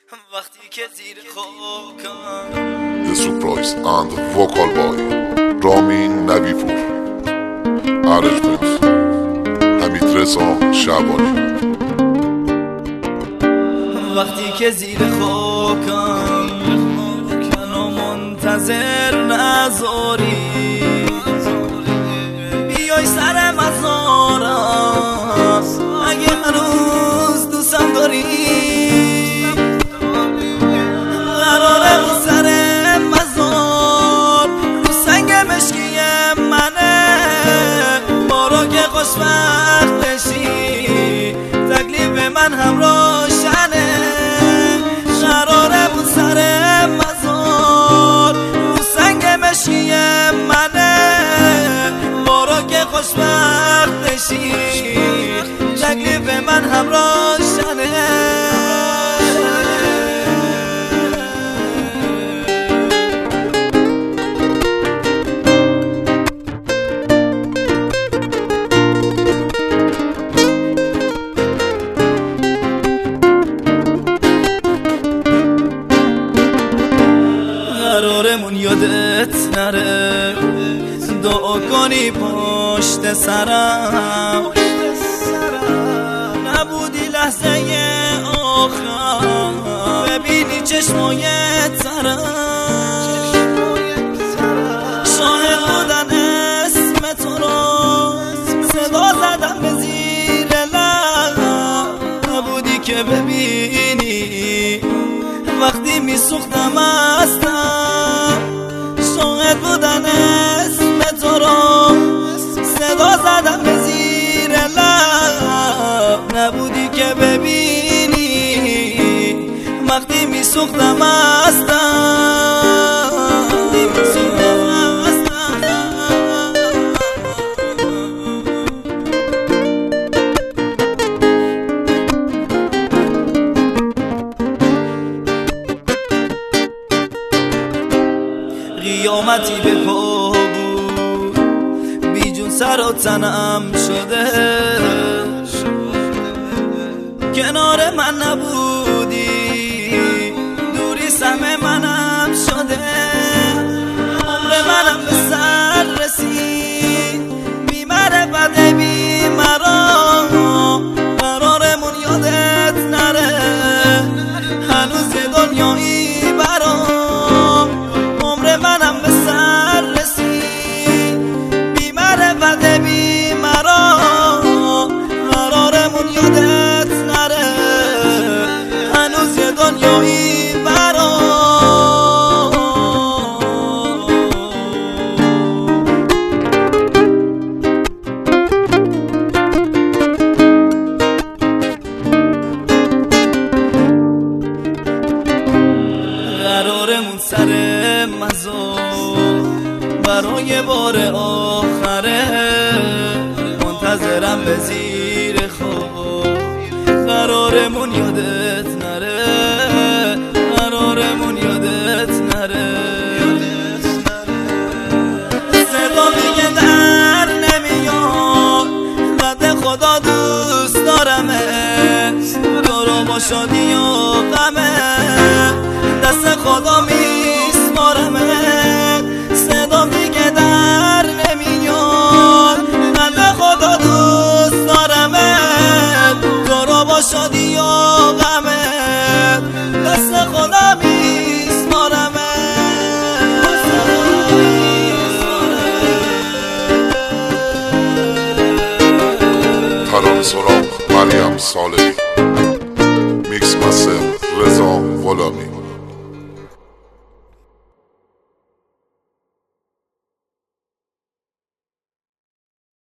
وقتی که زیر خاکم The Surprise and Vocal Boy رامین نویپور Arrangement حمید رضا شعبانی. وقتی که زیر خاکم و منتظر نذاری بیای سر مزارم اگه هنوز دوستم داری قراره اون سر مزار رو سنگ مشکی منه بارو که خوشبخت بشی تکلیف من هم روشنه قراره اون سر مزار رو سنگ مشکی منه بارو که خوشبخت بشی تکلیف من هم روشنه. قرارمون یادت نره دعا کنی پشت سرم نبودی لحظه آخر ببینی چشمای ترم شاهد بودن اسم تو رو صدا زدم به زیر لب نبودی که ببینی وقتی میسوختم هستم شاهد بودن اسم تو رو صدا زدم به زیر لب نبودی که ببینی وقتی میسوختم هستم قیامتی به پا بود بی جون سر و تنم شده کنار من نبودی دوری سهم منم شده عمر منم به سر رسید بی معرفت بی مرام قرارمون یادت نره هنوز یه دنیایی برام منم به سر رسید بی معرفت بی مرام قرارمون یادت نره هنوز یه دنیایی برام. قرارمون سر مزار برای بار آخره منتظرم به زیر خواب قرارمون یادت نره قرارمون یادت نره صدا میگه در نمیاد رد خدا دوست دارمت تو رو با شادی و غمه دست خدا میسپارمت صدا میگه در نمیاد من خدا دوست دارمت تو رو با شادی و غمت دست خدا میسپارمت. ترانه سراغ مریم صالحی میکس مستر رضا غلامی.